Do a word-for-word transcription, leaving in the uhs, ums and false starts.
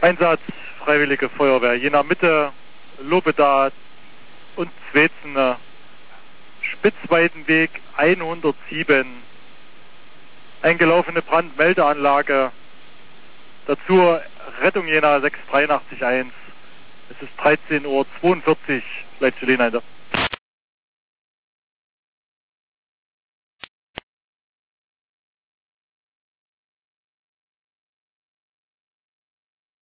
Einsatz, Freiwillige Feuerwehr, Jena Mitte, Lobeda und Zwetzen, Spitzweidenweg hundertsieben, eingelaufene Brandmeldeanlage, dazu Rettung Jena sechs drei acht eins. Es ist dreizehn Uhr zweiundvierzig, Leitstelle Jena.